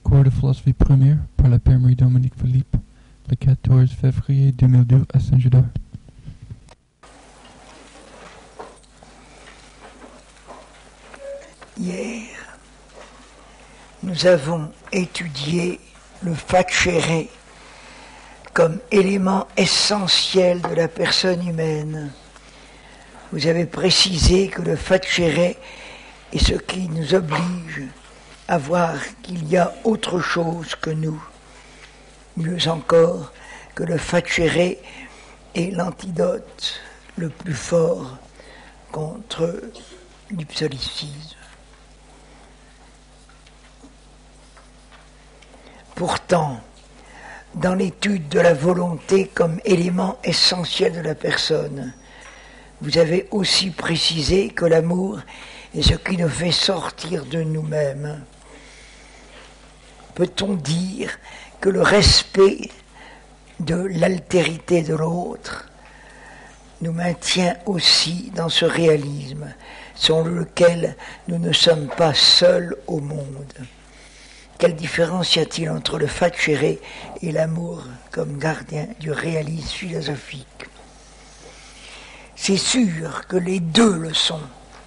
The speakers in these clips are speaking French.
cours de philosophie première par le Père Marie-Dominique Philippe le 14 février 2002 à Saint-Gédard. Hier, nous avons étudié le facere comme élément essentiel de la personne humaine. Vous avez précisé que le facere est ce qui nous oblige à voir qu'il y a autre chose que nous. Mieux encore, que le facere est l'antidote le plus fort contre l'hypsolicisme. Pourtant, dans l'étude de la volonté comme élément essentiel de la personne, vous avez aussi précisé que l'amour est ce qui nous fait sortir de nous-mêmes. Peut-on dire que le respect de l'altérité de l'autre nous maintient aussi dans ce réalisme, selon lequel nous ne sommes pas seuls au monde? Quelle différence y a-t-il entre le facere et l'amour comme gardien du réalisme philosophique? C'est sûr que les deux le sont.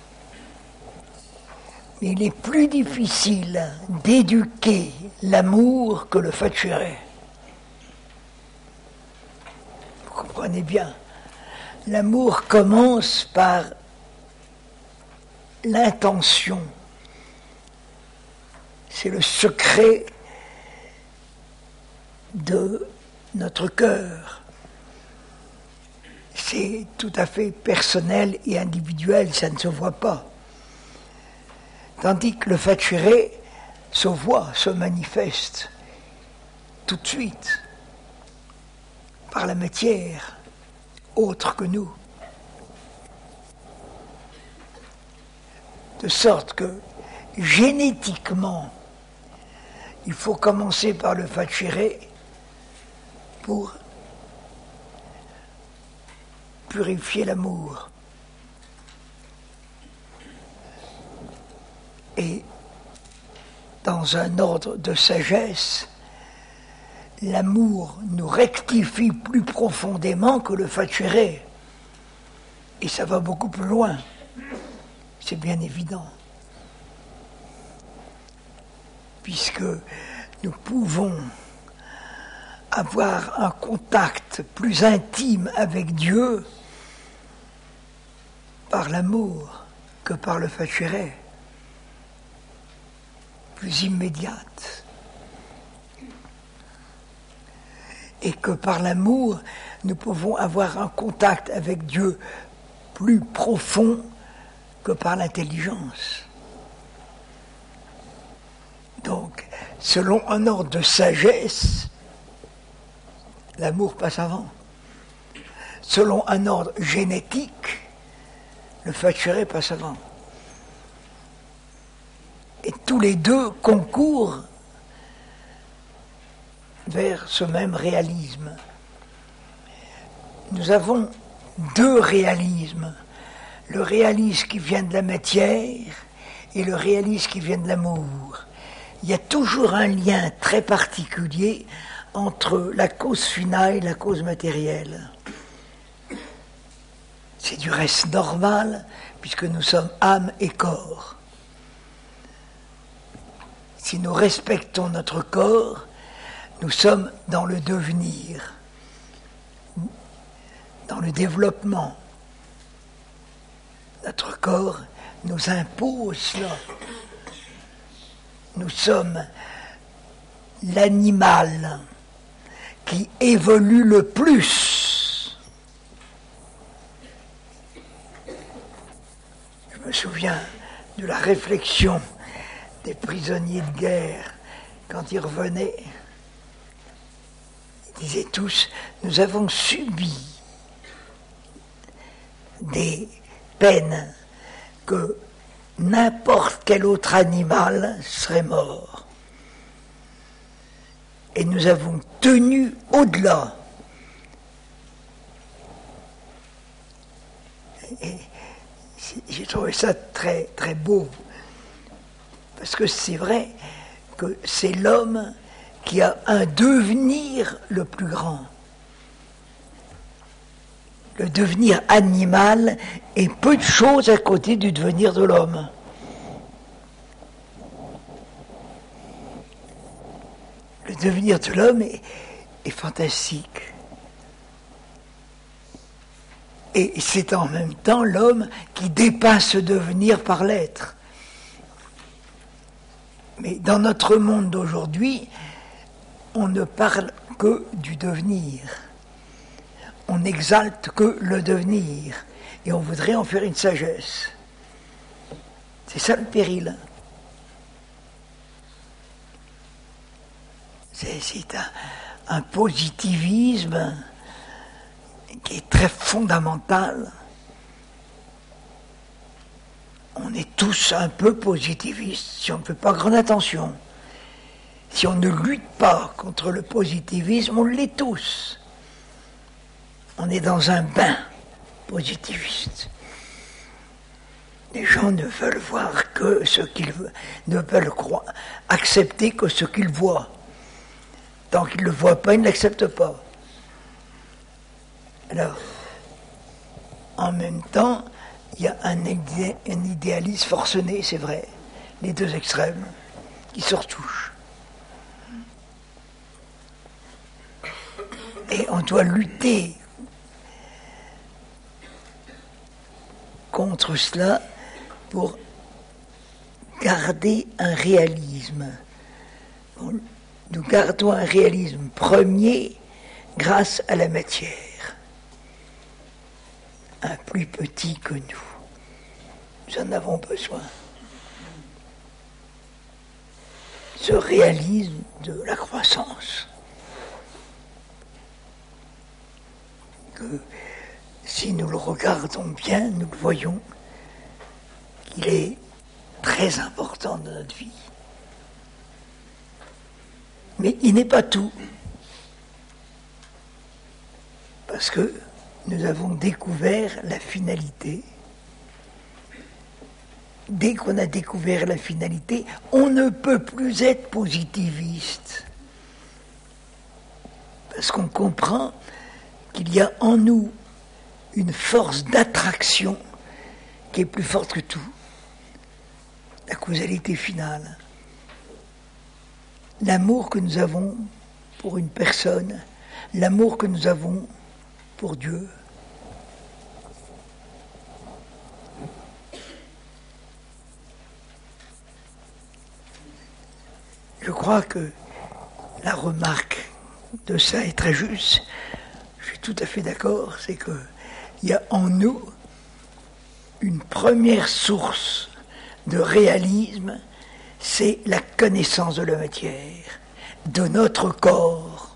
Mais il est plus difficile d'éduquer l'amour que le facere. Vous comprenez bien. L'amour commence par l'intention. C'est le secret de notre cœur. C'est tout à fait personnel et individuel, ça ne se voit pas. Tandis que le facere se voit, se manifeste tout de suite par la matière autre que nous. De sorte que génétiquement, il faut commencer par le facere pour purifier l'amour. Et dans un ordre de sagesse, l'amour nous rectifie plus profondément que le facere. Et ça va beaucoup plus loin. C'est bien évident. Puisque nous pouvons avoir un contact plus intime avec Dieu par l'amour que par le facere, plus immédiate. Et que par l'amour, nous pouvons avoir un contact avec Dieu plus profond que par l'intelligence. Donc, selon un ordre de sagesse, l'amour passe avant. Selon un ordre génétique, le facere passe avant. Et tous les deux concourent vers ce même réalisme. Nous avons deux réalismes. Le réalisme qui vient de la matière et le réalisme qui vient de l'amour. Il y a toujours un lien très particulier entre la cause finale et la cause matérielle. C'est du reste normal, puisque nous sommes âme et corps. Si nous respectons notre corps, nous sommes dans le devenir, dans le développement. Notre corps nous impose cela. Nous sommes l'animal qui évolue le plus. Je me souviens de la réflexion des prisonniers de guerre quand ils revenaient. Ils disaient tous, nous avons subi des peines que n'importe quel autre animal serait mort. Et nous avons tenu au-delà. Et j'ai trouvé ça très, très beau. Parce que c'est vrai que c'est l'homme qui a un devenir le plus grand. Le devenir animal est peu de choses à côté du devenir de l'homme. Le devenir de l'homme est fantastique. Et c'est en même temps l'homme qui dépasse ce devenir par l'être. Mais dans notre monde d'aujourd'hui, on ne parle que du devenir. On n'exalte que le devenir. Et on voudrait en faire une sagesse. C'est ça le péril. C'est un positivisme qui est très fondamental. On est tous un peu positivistes si on ne fait pas grande attention. Si on ne lutte pas contre le positivisme, on l'est tous. On est dans un bain positiviste. Les gens ne veulent voir que ce qu'ils veulent, ne veulent accepter que ce qu'ils voient. Tant qu'ils ne le voient pas, ils ne l'acceptent pas. Alors, en même temps, il y a un idéalisme forcené, c'est vrai, les deux extrêmes, qui se retouchent. Et on doit lutter contre cela pour garder un réalisme. Nous gardons un réalisme premier grâce à la matière. Un plus petit que nous. Nous en avons besoin. Ce réalisme de la croissance. Que si nous le regardons bien, nous le voyons qu'il est très important dans notre vie. Mais il n'est pas tout. Parce que nous avons découvert la finalité. Dès qu'on a découvert la finalité, on ne peut plus être positiviste. Parce qu'on comprend qu'il y a en nous une force d'attraction qui est plus forte que tout. La causalité finale. L'amour que nous avons pour une personne, l'amour que nous avons pour Dieu. Je crois que la remarque de ça est très juste. Je suis tout à fait d'accord, c'est qu'il y a en nous une première source de réalisme, c'est la connaissance de la matière, de notre corps.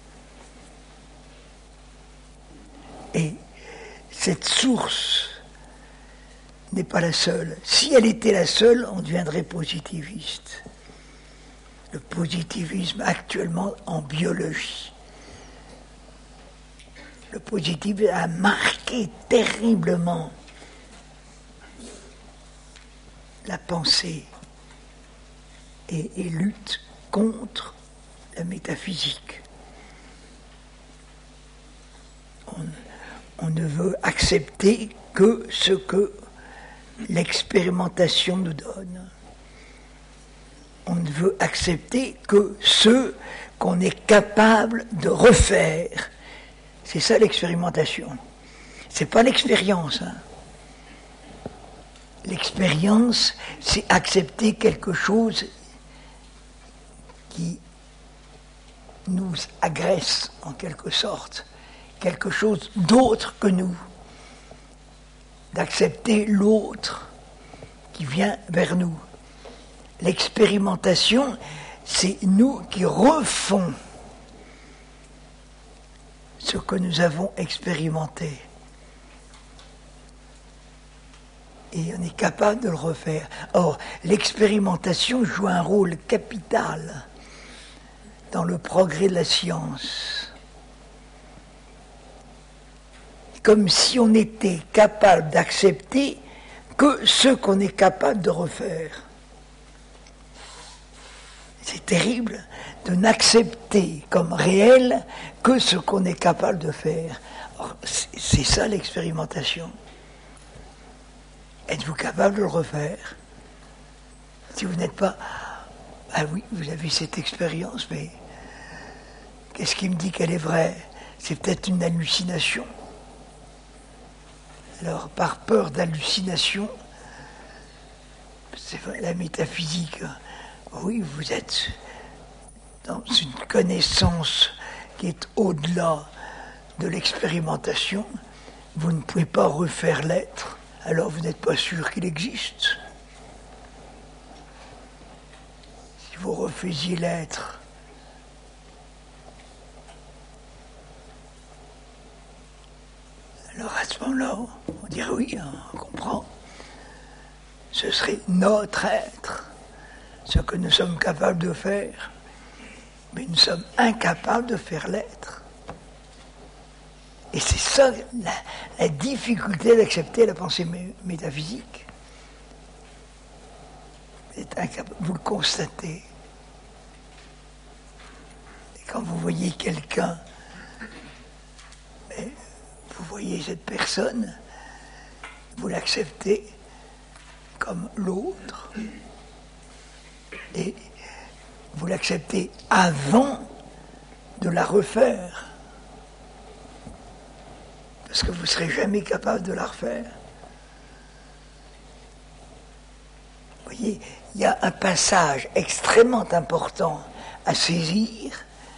Et cette source n'est pas la seule. Si elle était la seule, on deviendrait positiviste. Le positivisme actuellement en biologie. Le positivisme a marqué terriblement la pensée et lutte contre la métaphysique. On ne veut accepter que ce que l'expérimentation nous donne. On ne veut accepter que ce qu'on est capable de refaire. C'est ça l'expérimentation. C'est pas l'expérience. Hein. L'expérience, c'est accepter quelque chose qui nous agresse en quelque sorte, quelque chose d'autre que nous, d'accepter l'autre qui vient vers nous. L'expérimentation, c'est nous qui refont ce que nous avons expérimenté. Et on est capable de le refaire. Or, l'expérimentation joue un rôle capital dans le progrès de la science. Comme si on était capable d'accepter que ce qu'on est capable de refaire. c'est terrible de n'accepter comme réel que ce qu'on est capable de faire. Or, c'est ça l'expérimentation. Êtes-vous capable de le refaire? Si vous n'êtes pas... Ah oui, vous avez cette expérience, mais qu'est-ce qui me dit qu'elle est vraie? C'est peut-être une hallucination. Alors, par peur d'hallucination, c'est vrai, la métaphysique, oui, vous êtes dans une connaissance qui est au-delà de l'expérimentation. Vous ne pouvez pas refaire l'être, alors vous n'êtes pas sûr qu'il existe. Si vous refaisiez l'être, alors à ce moment-là, on dirait oui, on comprend. Ce serait notre être, ce que nous sommes capables de faire, mais nous sommes incapables de faire l'être. Et c'est ça la difficulté d'accepter la pensée métaphysique. Vous le constatez. Et quand vous voyez quelqu'un, vous voyez cette personne, vous l'acceptez comme l'autre, et vous l'acceptez avant de la refaire, parce que vous ne serez jamais capable de la refaire. Vous voyez, il y a un passage extrêmement important à saisir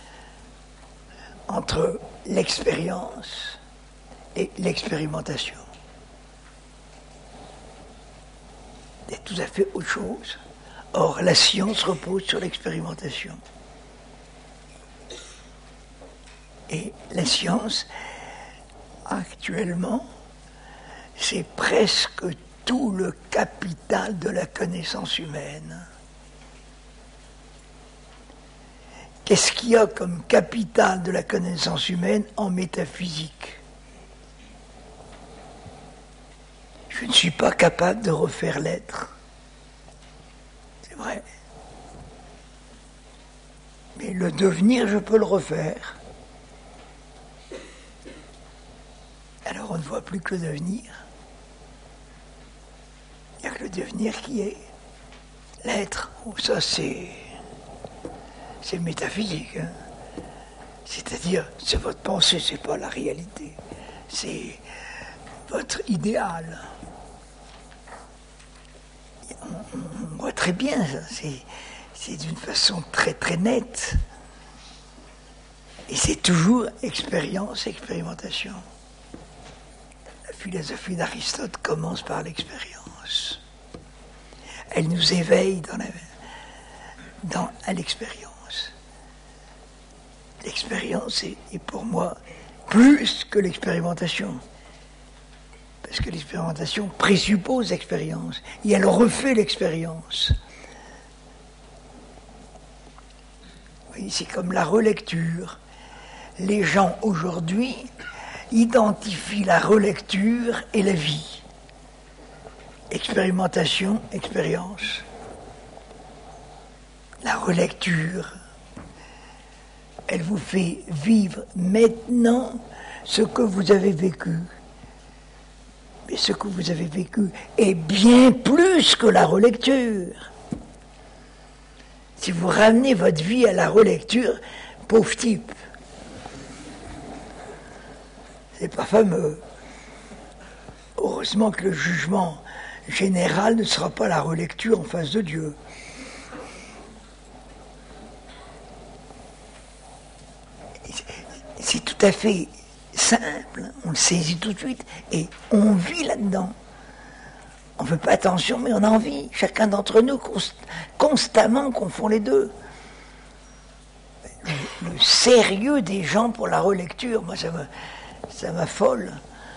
entre l'expérience et l'expérimentation. C'est tout à fait autre chose. Or, la science repose sur l'expérimentation. Et la science, actuellement, c'est presque tout le capital de la connaissance humaine. Qu'est-ce qu'il y a comme capital de la connaissance humaine en métaphysique? Je ne suis pas capable de refaire l'être. C'est vrai. Mais le devenir, je peux le refaire. Alors on ne voit plus que le devenir. Il n'y a que le devenir qui est l'être. Ça, c'est métaphysique. Hein. C'est-à-dire, c'est votre pensée, c'est pas la réalité. C'est votre idéal. On voit très bien ça. C'est d'une façon très très nette. Et c'est toujours expérience, expérimentation. La philosophie d'Aristote commence par l'expérience. Elle nous éveille à l'expérience. L'expérience est pour moi plus que l'expérimentation. Parce que l'expérimentation présuppose l'expérience. Et elle refait l'expérience. Oui, c'est comme la relecture. Les gens aujourd'hui identifient la relecture et la vie. Expérimentation, expérience. La relecture, elle vous fait vivre maintenant ce que vous avez vécu. Mais ce que vous avez vécu est bien plus que la relecture. Si vous ramenez votre vie à la relecture, pauvre type, c'est pas fameux. Heureusement que le jugement général ne sera pas la relecture en face de Dieu. C'est tout à fait simple, on le saisit tout de suite et on vit là-dedans. On ne fait pas attention, mais on a envie. Chacun d'entre nous constamment confond les deux. Le sérieux des gens pour la relecture, moi ça m'affole.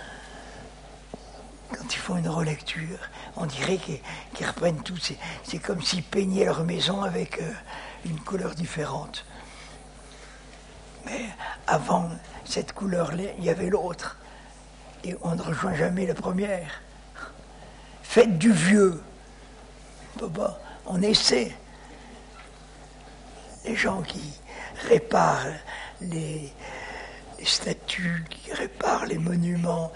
Quand ils font une relecture, on dirait qu'ils reprennent tout. C'est comme s'ils peignaient leur maison avec une couleur différente. Mais avant cette couleur-là, il y avait l'autre. Et on ne rejoint jamais la première. Faites du vieux. On essaie. les gens qui réparent les statues, qui réparent les monuments,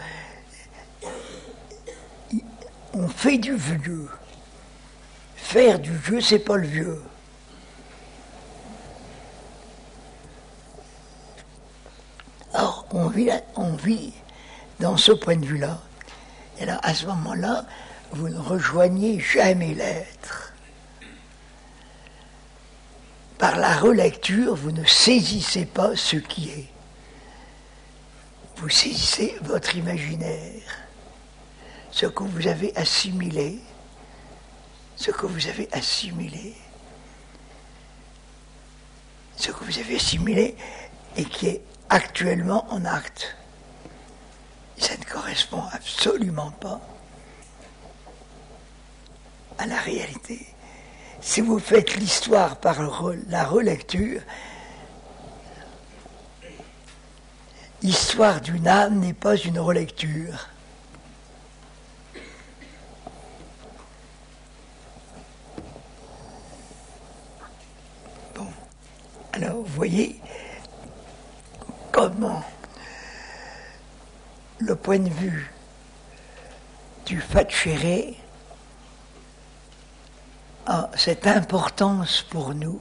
on fait du vieux. Faire du vieux, c'est pas le vieux. Or, on vit dans ce point de vue-là. Et là, à ce moment-là, vous ne rejoignez jamais l'être. Par la relecture, vous ne saisissez pas ce qui est. Vous saisissez votre imaginaire, ce que vous avez assimilé, ce que vous avez assimilé et qui est actuellement en acte. Ça ne correspond absolument pas à la réalité. Si vous faites l'histoire par la relecture, l'histoire d'une âme n'est pas une relecture. Bon, alors vous voyez comment le point de vue du Facere a cette importance pour nous,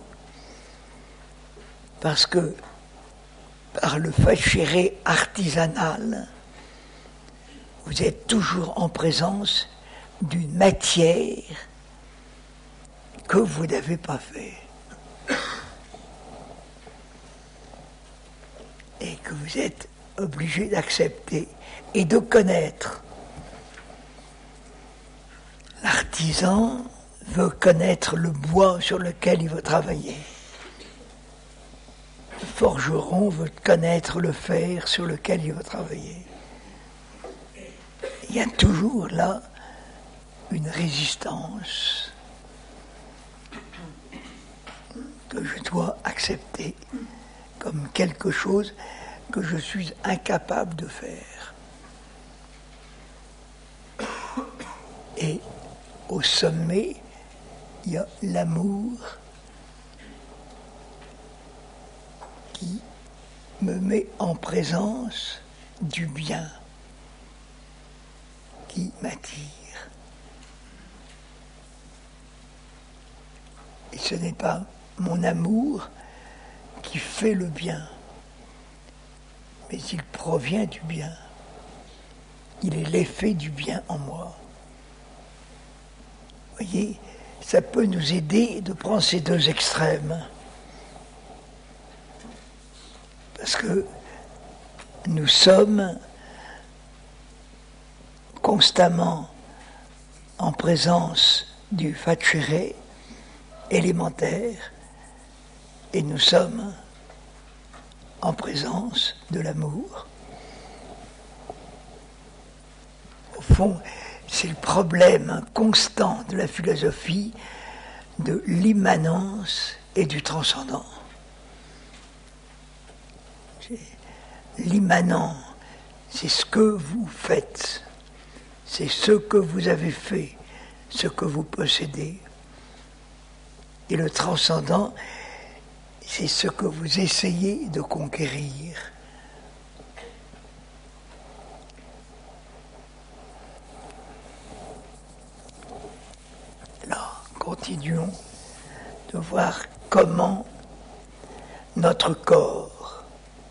parce que par le Facere artisanal, vous êtes toujours en présence d'une matière que vous n'avez pas fait et que vous êtes obligé d'accepter et de connaître. L'artisan veut connaître le bois sur lequel il veut travailler. Le forgeron veut connaître le fer sur lequel il veut travailler. Il y a toujours là une résistance que je dois accepter comme quelque chose que je suis incapable de faire. Et au sommet, il y a l'amour qui me met en présence du bien qui m'attire. Et ce n'est pas mon amour qui fait le bien, mais il provient du bien. Il est l'effet du bien en moi. Vous voyez, ça peut nous aider de prendre ces deux extrêmes. Parce que nous sommes constamment en présence du Facere élémentaire et nous sommes en présence de l'amour. Au fond, c'est le problème constant de la philosophie de l'immanence et du transcendant. L'immanent, c'est ce que vous faites, c'est ce que vous avez fait, ce que vous possédez. Et le transcendant, c'est ce que vous essayez de conquérir. Alors, continuons de voir comment notre corps,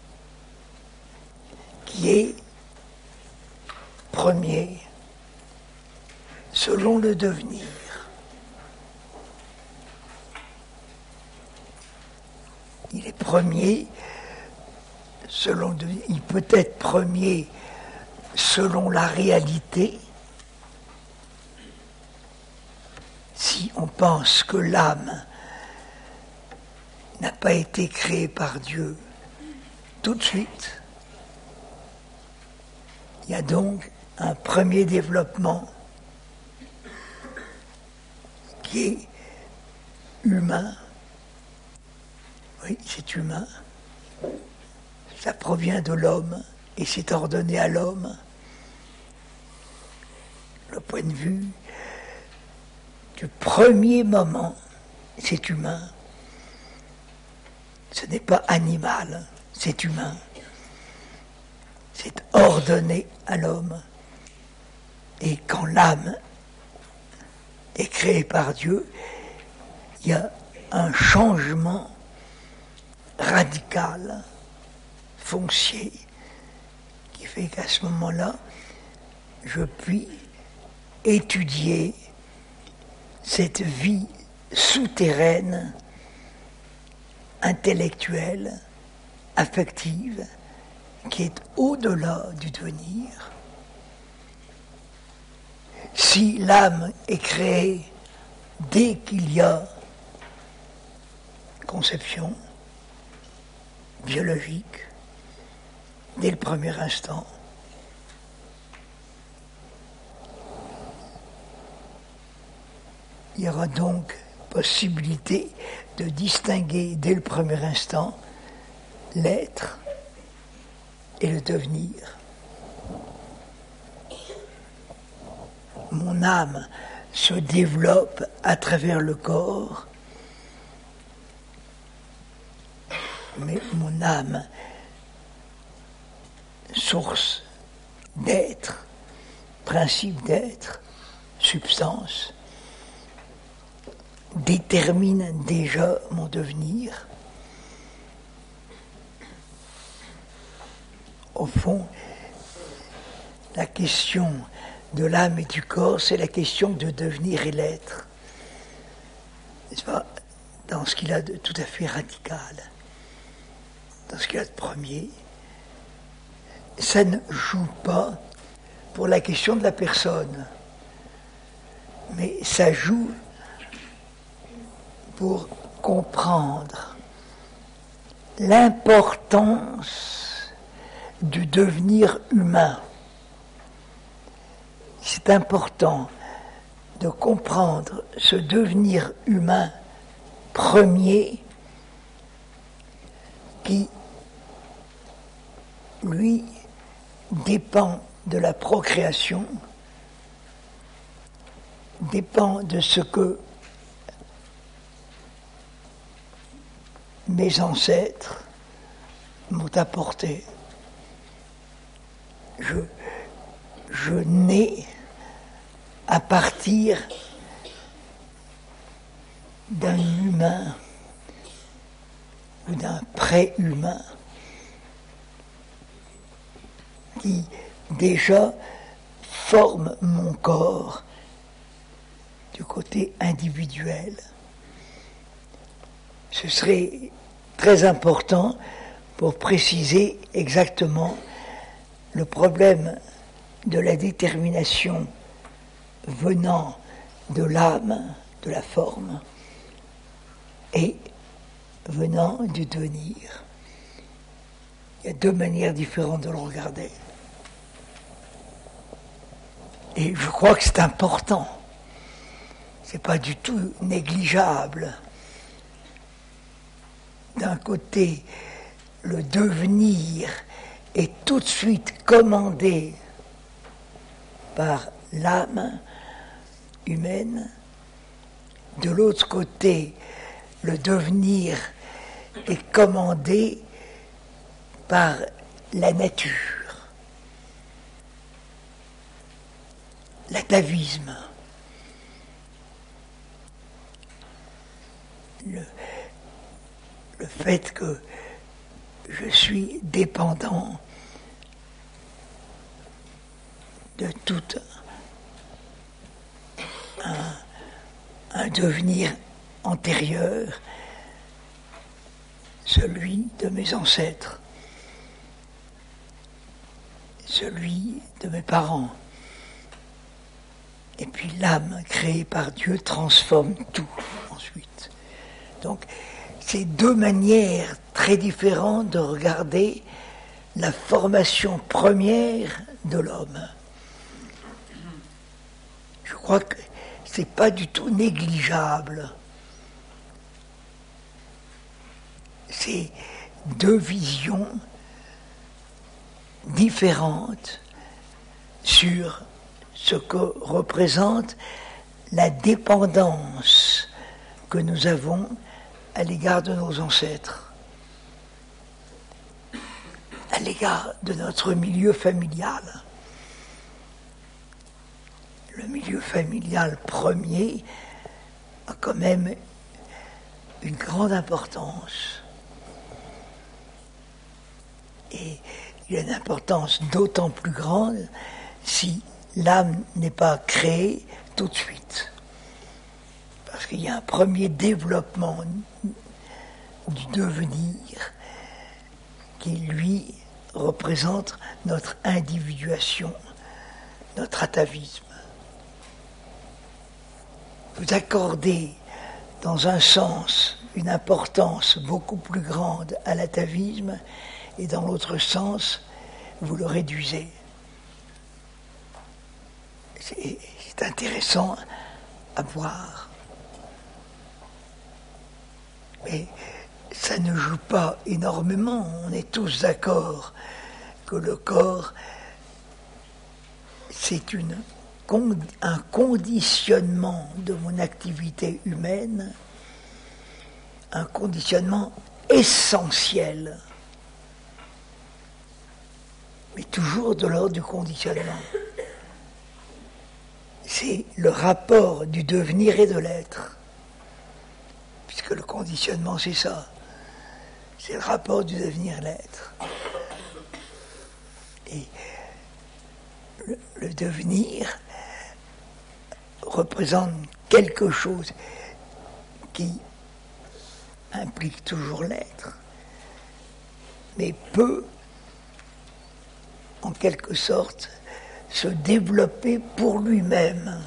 qui est premier selon le devenir, il est premier selon, il peut être premier selon la réalité, si on pense que l'âme n'a pas été créée par Dieu tout de suite. Il y a donc un premier développement qui est humain. Oui, c'est humain. Ça provient de l'homme et c'est ordonné à l'homme. Le point de vue du premier moment, c'est humain. Ce n'est pas animal, c'est humain. C'est ordonné à l'homme. Et quand l'âme est créée par Dieu, il y a un changement radical, foncier, qui fait qu'à ce moment-là, je puis étudier cette vie souterraine, intellectuelle, affective, qui est au-delà du devenir. Si l'âme est créée dès qu'il y a conception biologique, dès le premier instant, il y aura donc possibilité de distinguer dès le premier instant l'être et le devenir. Mon âme se développe à travers le corps, mais mon âme, source d'être, principe d'être, substance, détermine déjà mon devenir. Au fond, la question de l'âme et du corps, c'est la question de devenir et l'être. N'est-ce pas? Dans ce qu'il a de tout à fait radical, dans ce qu'il a de premier. Ça ne joue pas pour la question de la personne, mais ça joue pour comprendre l'importance du devenir humain. C'est important de comprendre ce devenir humain premier qui, lui, dépend de la procréation, dépend de ce que mes ancêtres m'ont apporté. Je nais à partir d'un humain ou d'un pré-humain qui déjà forme mon corps du côté individuel. Ce serait très important pour préciser exactement le problème de la détermination venant de l'âme, de la forme, et venant du devenir. Il y a deux manières différentes de le regarder. Et je crois que c'est important. C'est pas du tout négligeable. D'un côté, le devenir est tout de suite commandé par l'âme humaine. De l'autre côté, le devenir est commandé par la nature, l'atavisme. Le fait que je suis dépendant de tout un devenir antérieur, celui de mes ancêtres, celui de mes parents. Et puis l'âme créée par Dieu transforme tout ensuite. Donc, c'est deux manières très différentes de regarder la formation première de l'homme. Je crois que c'est pas du tout négligeable. C'est deux visions différentes sur ce que représente la dépendance que nous avons à l'égard de nos ancêtres. l'égard de notre milieu familial. Le milieu familial premier a quand même une grande importance. Et il a une importance d'autant plus grande si l'âme n'est pas créée tout de suite. Parce qu'il y a un premier développement du devenir qui, lui, représente notre individuation, notre atavisme. Vous accordez, dans un sens, une importance beaucoup plus grande à l'atavisme, et dans l'autre sens, vous le réduisez. C'est intéressant à voir. Mais ça ne joue pas énormément. On est tous d'accord que le corps, c'est un conditionnement de mon activité humaine, un conditionnement essentiel, mais toujours de l'ordre du conditionnement. C'est le rapport du devenir et de l'être, puisque le conditionnement c'est ça, c'est le rapport du devenir et de l'être. Et le devenir représente quelque chose qui implique toujours l'être, mais peut, en quelque sorte, se développer pour lui-même.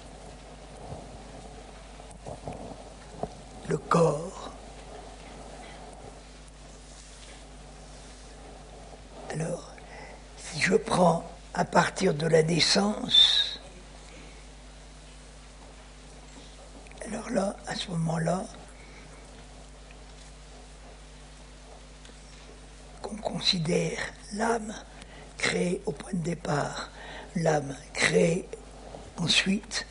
Le corps. Alors, si je prends à partir de la naissance, alors là, à ce moment-là, qu'on considère l'âme créée au point de départ, l'âme créée ensuite,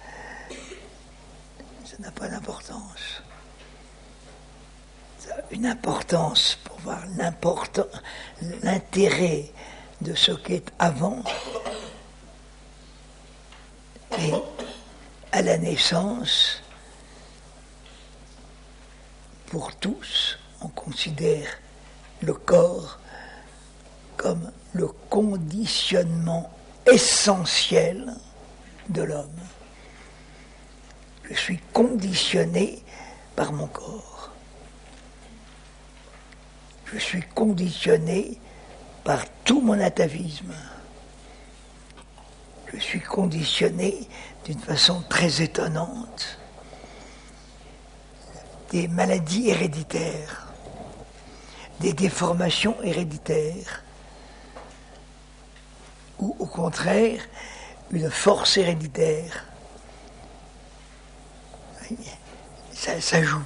ça n'a pas d'importance. Ça a une importance pour voir l'intérêt de ce qui est avant. Et à la naissance, pour tous, on considère le corps comme le conditionnement essentiel de l'homme. Je suis conditionné par mon corps. Je suis conditionné par tout mon atavisme. Je suis conditionné d'une façon très étonnante. Des maladies héréditaires, des déformations héréditaires, ou au contraire, une force héréditaire. Ça joue.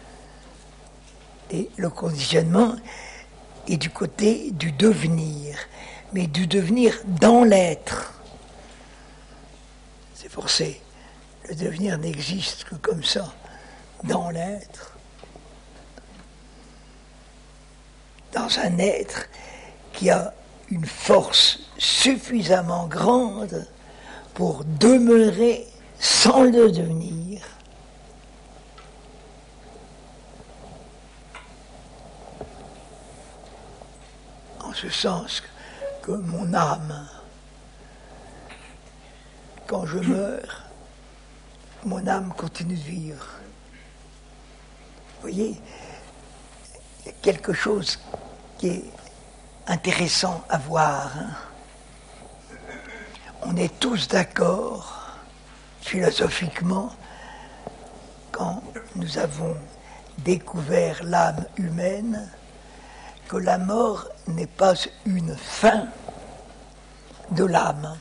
Et le conditionnement est du côté du devenir, mais du devenir dans l'être. C'est forcé. Le devenir n'existe que comme ça, dans l'être. Dans un être qui a une force suffisamment grande pour demeurer sans le devenir. En ce sens que mon âme, quand je meurs, mon âme continue de vivre. Vous voyez, il y a quelque chose qui est intéressant à voir. On est tous d'accord, philosophiquement, quand nous avons découvert l'âme humaine, que la mort n'est pas une fin de l'âme.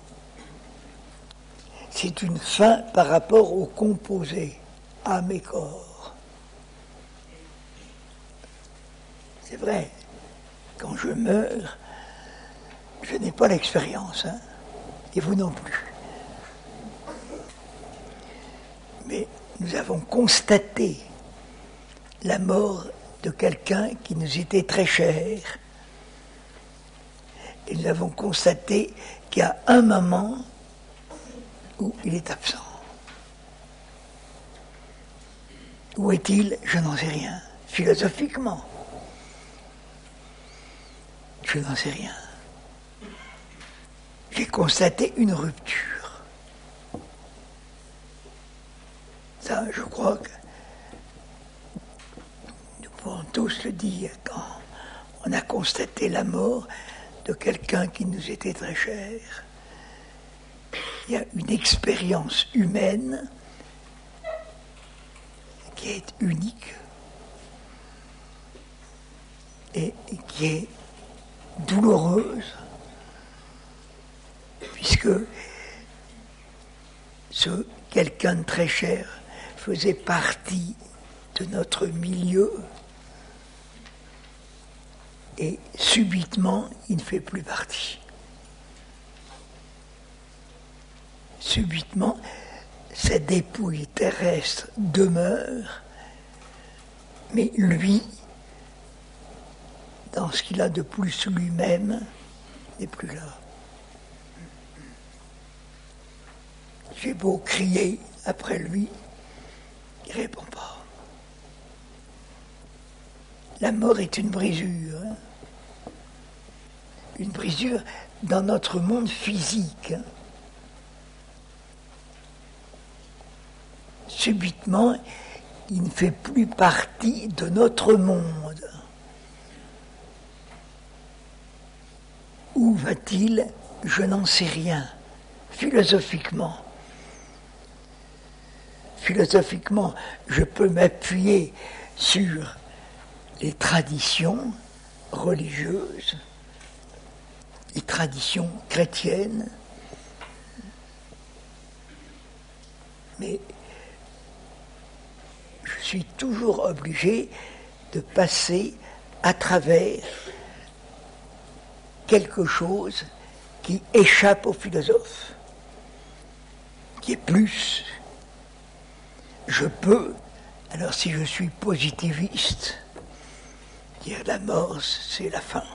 C'est une fin par rapport au composé, âme et corps. C'est vrai, quand je meurs, je n'ai pas l'expérience, et vous non plus. Mais nous avons constaté la mort de quelqu'un qui nous était très cher, Et nous avons constaté qu'il y a un moment où il est absent. Où est-il? Je n'en sais rien. Philosophiquement, je n'en sais rien. J'ai constaté une rupture. Ça, je crois que nous pouvons tous le dire quand on a constaté la mort de quelqu'un qui nous était très cher. Il y a une expérience humaine qui est unique et qui est douloureuse, puisque ce quelqu'un de très cher faisait partie de notre milieu et subitement il ne fait plus partie. Subitement, cette dépouille terrestre demeure, mais lui, dans ce qu'il a de plus lui-même, n'est plus là. J'ai beau crier après lui, il ne répond pas. La mort est une brisure. Une brisure dans notre monde physique. Subitement, il ne fait plus partie de notre monde. Où va-t-il? Je n'en sais rien. Philosophiquement. Philosophiquement, je peux m'appuyer sur les traditions religieuses, les traditions chrétiennes, mais je suis toujours obligé de passer à travers quelque chose qui échappe au philosophe, qui est plus. Je peux, alors si je suis positiviste, dire la mort, c'est la fin.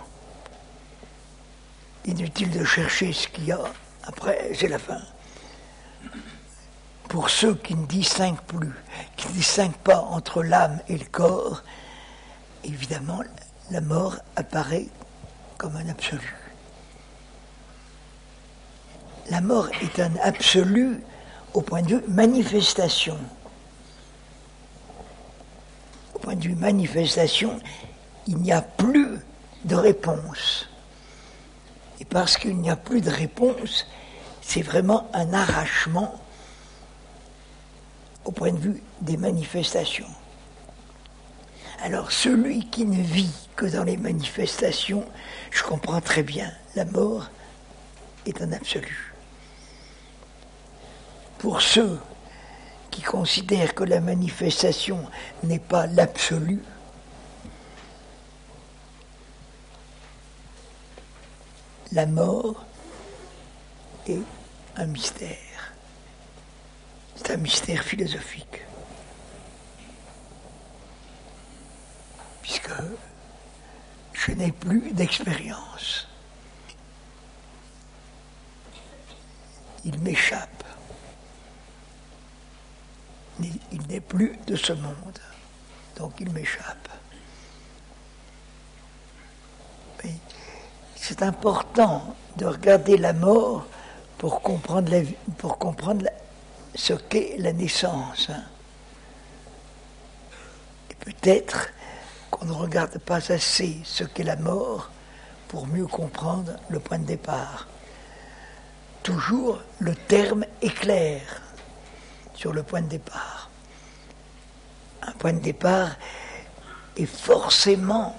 Inutile de chercher ce qu'il y a, après, c'est la fin. Pour ceux qui ne distinguent plus, qui ne distinguent pas entre l'âme et le corps, évidemment, la mort apparaît comme un absolu. La mort est un absolu au point de vue manifestation. Au point de vue manifestation, il n'y a plus de réponse. Et parce qu'il n'y a plus de réponse, c'est vraiment un arrachement au point de vue des manifestations. Alors celui qui ne vit que dans les manifestations, je comprends très bien, la mort est un absolu. Pour ceux qui considèrent que la manifestation n'est pas l'absolu, la mort est un mystère. C'est un mystère philosophique. Puisque je n'ai plus d'expérience. Il m'échappe. Il n'est plus de ce monde. Donc il m'échappe. Mais c'est important de regarder la mort pour comprendre ce qu'est la naissance. Et peut-être qu'on ne regarde pas assez ce qu'est la mort pour mieux comprendre le point de départ. Toujours le terme est clair sur le point de départ. Un point de départ est forcément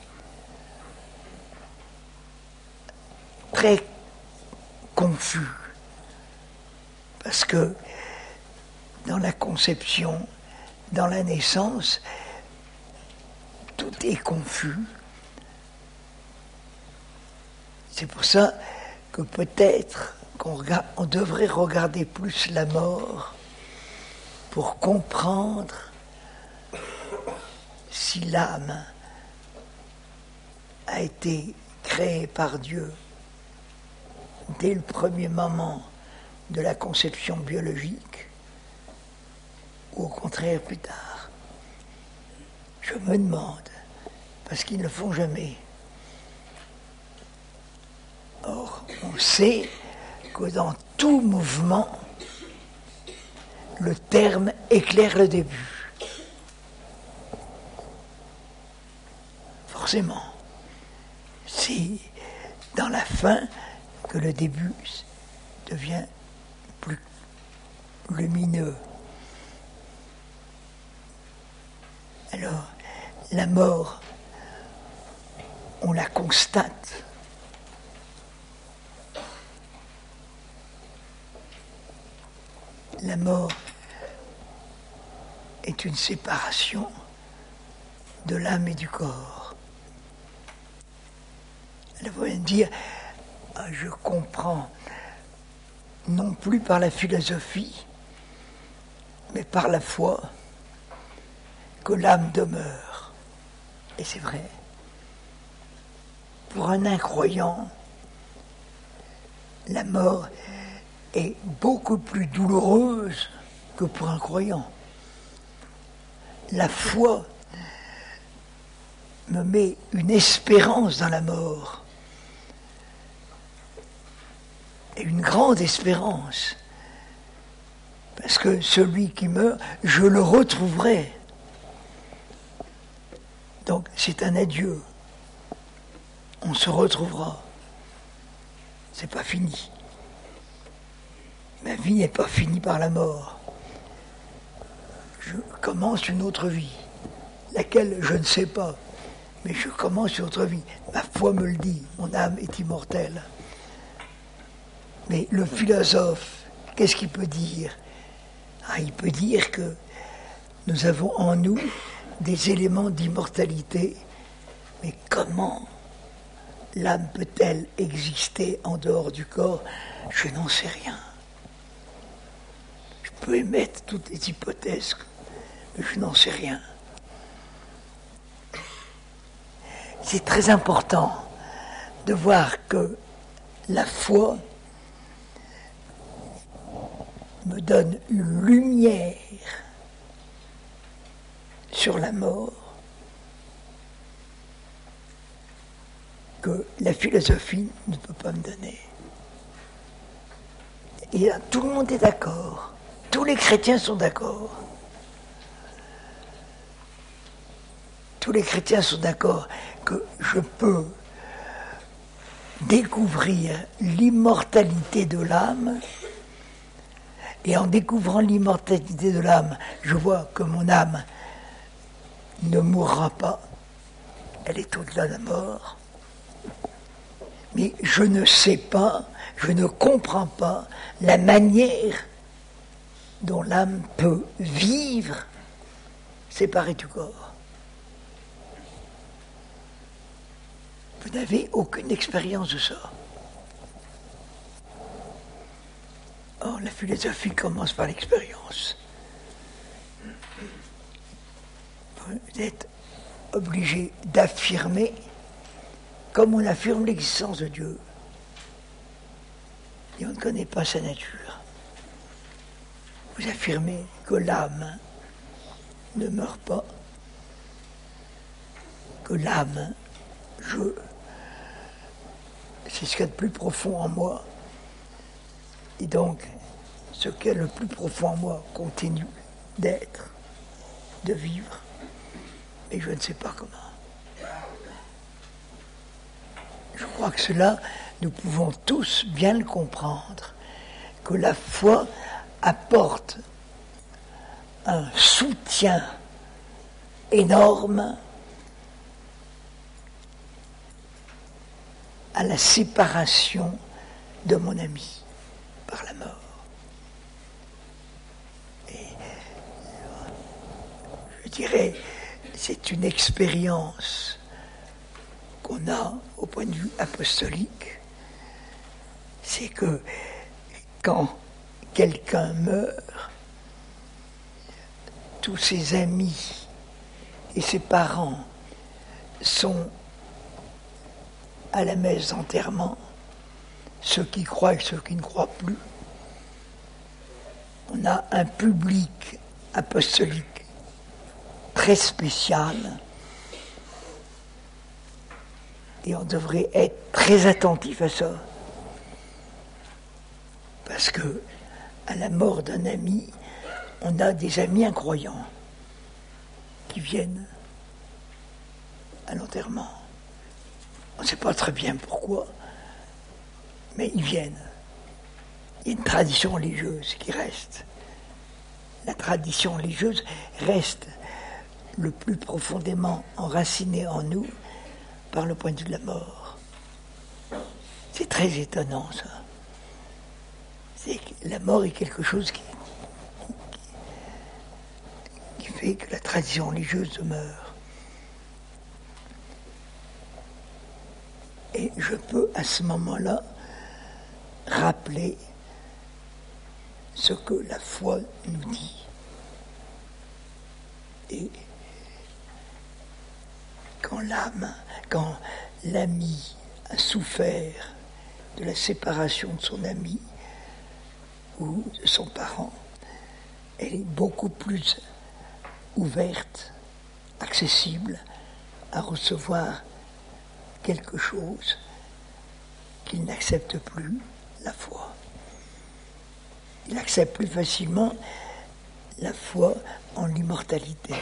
très confus, parce que dans la conception, dans la naissance, tout est confus. C'est pour ça que peut-être on devrait regarder plus la mort pour comprendre si l'âme a été créée par Dieu dès le premier moment de la conception biologique, ou au contraire plus tard? Je me demande, parce qu'ils ne le font jamais. Or, on sait que dans tout mouvement, le terme éclaire le début. Forcément. C'est dans la fin que le début devient plus lumineux. Alors, la mort, on la constate. La mort est une séparation de l'âme et du corps. Alors, vous allez me dire, je comprends, non plus par la philosophie, mais par la foi, que l'âme demeure. Et c'est vrai. Pour un incroyant, la mort est beaucoup plus douloureuse que pour un croyant. La foi me met une espérance dans la mort, et une grande espérance, parce que celui qui meurt, je le retrouverai. Donc c'est un adieu. On se retrouvera. C'est pas fini. Ma vie n'est pas finie par la mort. Je commence une autre vie, laquelle je ne sais pas, mais je commence une autre vie. Ma foi me le dit, mon âme est immortelle. Mais le philosophe, qu'est-ce qu'il peut dire? Il peut dire que nous avons en nous des éléments d'immortalité, mais comment l'âme peut-elle exister en dehors du corps? Je n'en sais rien. Je peux émettre toutes les hypothèses, mais je n'en sais rien. C'est très important de voir que la foi me donne une lumière sur la mort que la philosophie ne peut pas me donner. Et là, tout le monde est d'accord. Tous les chrétiens sont d'accord. Tous les chrétiens sont d'accord que je peux découvrir l'immortalité de l'âme, et en découvrant l'immortalité de l'âme, je vois que mon âme ne mourra pas, elle est au-delà de la mort, mais je ne sais pas, je ne comprends pas la manière dont l'âme peut vivre séparée du corps. Vous n'avez aucune expérience de ça. Or, la philosophie commence par l'expérience. Vous êtes obligé d'affirmer, comme on affirme l'existence de Dieu. Et on ne connaît pas sa nature. Vous affirmez que l'âme ne meurt pas, que l'âme, c'est ce qu'il y a de plus profond en moi. Et donc, ce qui est le plus profond en moi continue d'être, de vivre, et je ne sais pas comment. Je crois que cela, nous pouvons tous bien le comprendre, que la foi apporte un soutien énorme à la séparation de mon ami par la mort. Et je dirais, c'est une expérience qu'on a au point de vue apostolique, c'est que quand quelqu'un meurt, tous ses amis et ses parents sont à la messe d'enterrement, ceux qui croient et ceux qui ne croient plus. On a un public apostolique très spécial et on devrait être très attentif à ça. Parce que à la mort d'un ami, on a des amis incroyants qui viennent à l'enterrement. On ne sait pas très bien pourquoi, mais ils viennent. Il y a une tradition religieuse qui reste. La tradition religieuse reste le plus profondément enracinée en nous par le point de vue de la mort. C'est très étonnant, ça. C'est que la mort est quelque chose qui fait que la tradition religieuse demeure. Et je peux à ce moment-là rappeler ce que la foi nous dit. Et quand l'ami a souffert de la séparation de son ami ou de son parent, elle est beaucoup plus ouverte, accessible à recevoir quelque chose qu'il n'accepte plus, la foi. Il accepte plus facilement la foi en l'immortalité.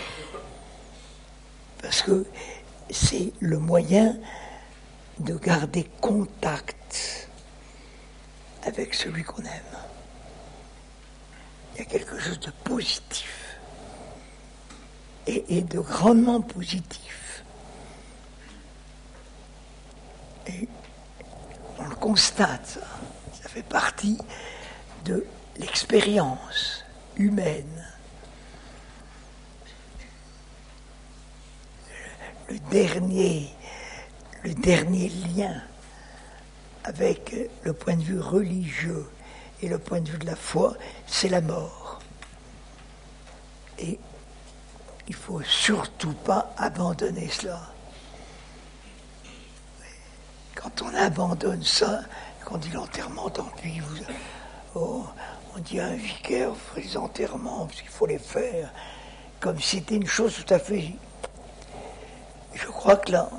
Parce que c'est le moyen de garder contact avec celui qu'on aime. Il y a quelque chose de positif et de grandement positif. Et on le constate, ça fait partie de l'expérience humaine. Le dernier lien avec le point de vue religieux et le point de vue de la foi, c'est la mort. Et il ne faut surtout pas abandonner cela. Quand on abandonne ça, quand on dit l'enterrement, tant pis, on dit à un vicaire, faites les enterrements, parce qu'il faut les faire, comme si c'était une chose tout à fait... Je crois que là,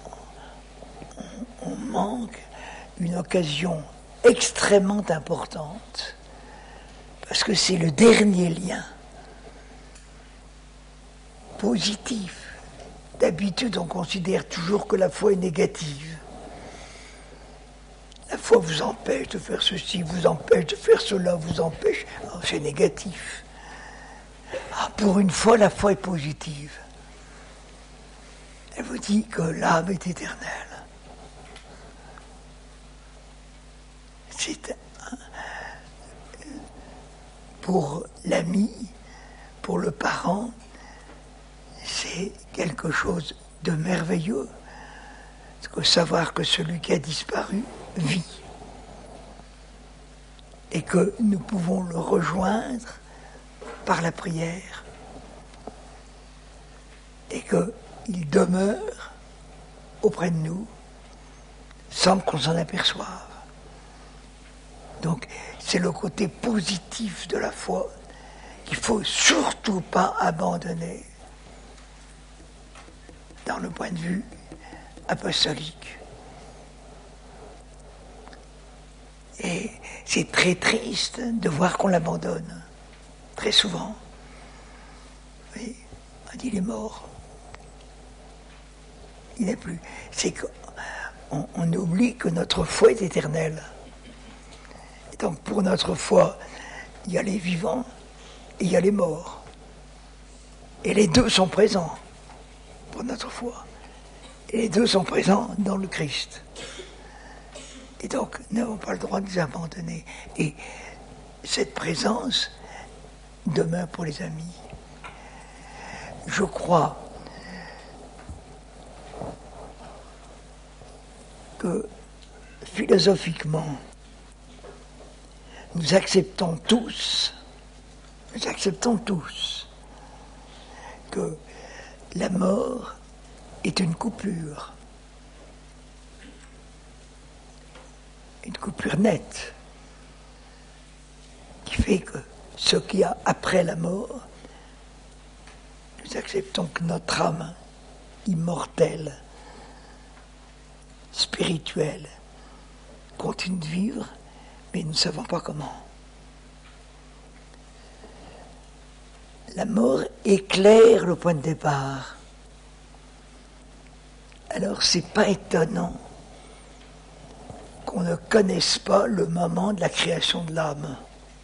on manque une occasion extrêmement importante, parce que c'est le dernier lien positif. D'habitude, on considère toujours que la foi est négative. La foi vous empêche de faire ceci, vous empêche de faire cela, vous empêche... Oh, c'est négatif. Ah, pour une fois, la foi est positive. Elle vous dit que l'âme est éternelle. C'est pour l'ami, pour le parent, c'est quelque chose de merveilleux. Parce que savoir que celui qui a disparu vit. Et que nous pouvons le rejoindre par la prière. Et qu'il demeure auprès de nous sans qu'on s'en aperçoive. Donc c'est le côté positif de la foi qu'il ne faut surtout pas abandonner dans le point de vue apostolique. Et c'est très triste de voir qu'on l'abandonne, très souvent. Oui, on dit il est mort. Il n'est plus. C'est qu'on oublie que notre foi est éternelle. Et donc pour notre foi, il y a les vivants et il y a les morts. Et les deux sont présents pour notre foi. Et les deux sont présents dans le Christ. Et donc, nous n'avons pas le droit de les abandonner. Et cette présence demeure pour les amis. Je crois que philosophiquement, nous acceptons tous que la mort est une coupure. une coupure nette qui fait que ce qu'il y a après la mort, nous acceptons que notre âme immortelle, spirituelle, continue de vivre, mais nous ne savons pas comment. La mort éclaire le point de départ. Alors c'est pas étonnant qu'on ne connaisse pas le moment de la création de l'âme.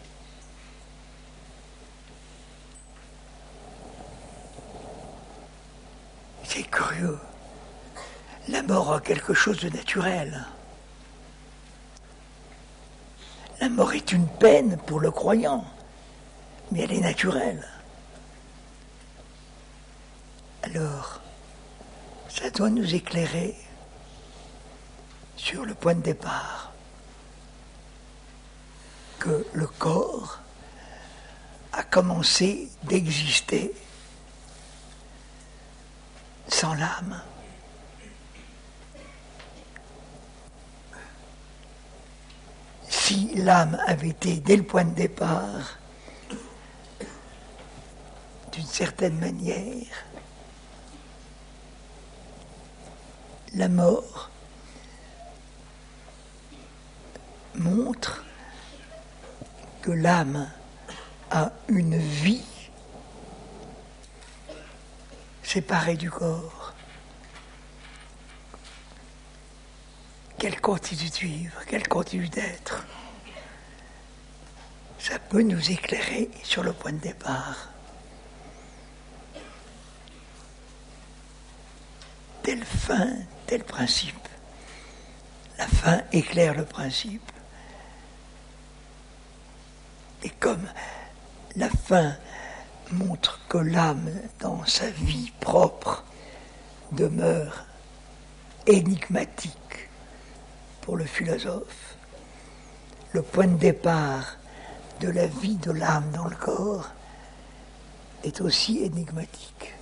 C'est curieux. La mort a quelque chose de naturel. La mort est une peine pour le croyant, mais elle est naturelle. Alors, ça doit nous éclairer sur le point de départ, que le corps a commencé d'exister sans l'âme. Si l'âme avait été dès le point de départ, d'une certaine manière, la mort montre que l'âme a une vie séparée du corps, qu'elle continue de vivre, qu'elle continue d'être. Ça peut nous éclairer sur le point de départ. Telle fin, tel principe. La fin éclaire le principe. Et comme la fin montre que l'âme, dans sa vie propre, demeure énigmatique pour le philosophe, le point de départ de la vie de l'âme dans le corps est aussi énigmatique.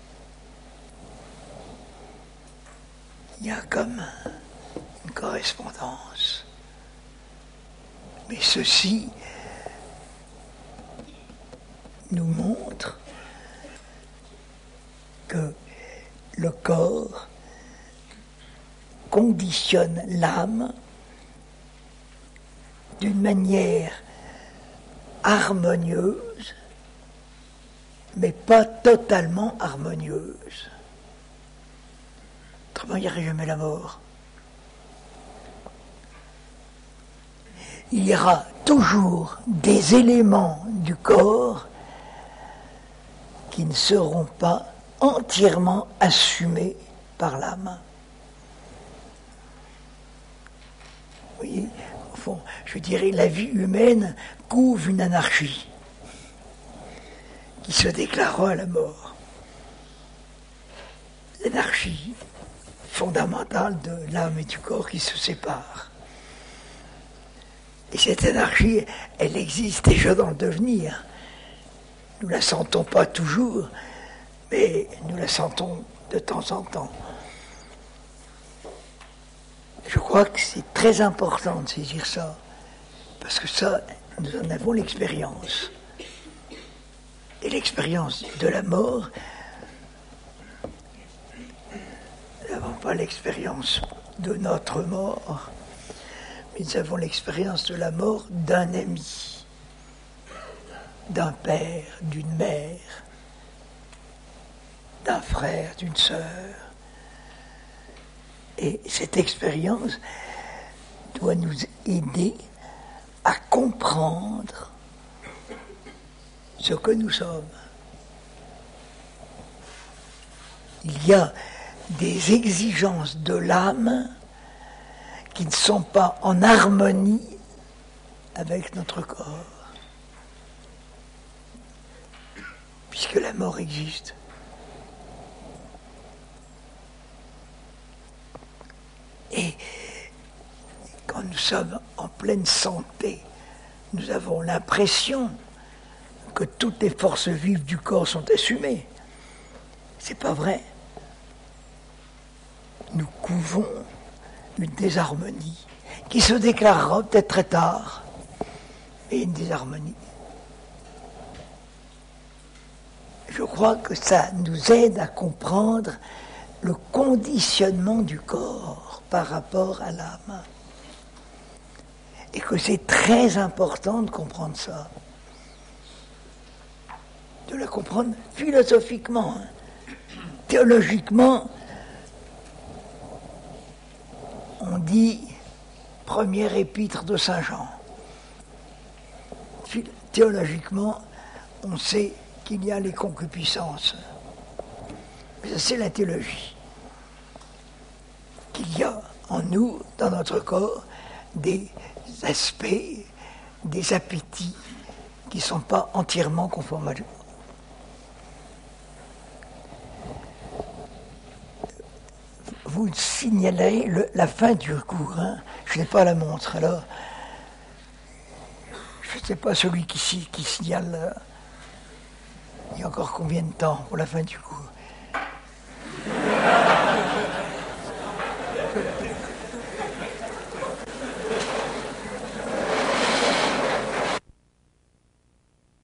Il y a comme une correspondance. Mais ceci nous montre que le corps conditionne l'âme d'une manière harmonieuse, mais pas totalement harmonieuse. Autrement, il n'y aurait jamais la mort. Il y aura toujours des éléments du corps qui ne seront pas entièrement assumés par l'âme. Vous voyez, au fond, je dirais, la vie humaine couvre une anarchie qui se déclarera à la mort. L'anarchie fondamentale de l'âme et du corps qui se séparent. Et cette anarchie, elle existe déjà dans le devenir. Nous ne la sentons pas toujours, mais nous la sentons de temps en temps. Je crois que c'est très important de saisir ça, parce que ça, nous en avons l'expérience. Et l'expérience de la mort, nous n'avons pas l'expérience de notre mort, mais nous avons l'expérience de la mort d'un ami, d'un père, d'une mère, d'un frère, d'une sœur. Et cette expérience doit nous aider à comprendre ce que nous sommes. Il y a des exigences de l'âme qui ne sont pas en harmonie avec notre corps, puisque la mort existe. Et quand nous sommes en pleine santé, nous avons l'impression que toutes les forces vives du corps sont assumées. C'est pas vrai. Nous couvons une désharmonie qui se déclarera peut-être très tard, et une désharmonie. Je crois que ça nous aide à comprendre le conditionnement du corps par rapport à l'âme. Et que c'est très important de comprendre ça. De la comprendre philosophiquement. Théologiquement, on dit première épître de Saint Jean. Théologiquement, on sait qu'il y a les concupiscences. Mais c'est la théologie. Qu'il y a en nous, dans notre corps, des aspects, des appétits qui ne sont pas entièrement conformes à Dieu. Vous signalerez la fin du cours. Hein. Je n'ai pas la montre, alors je ne sais pas celui qui signale. Il y a encore combien de temps pour la fin du cours?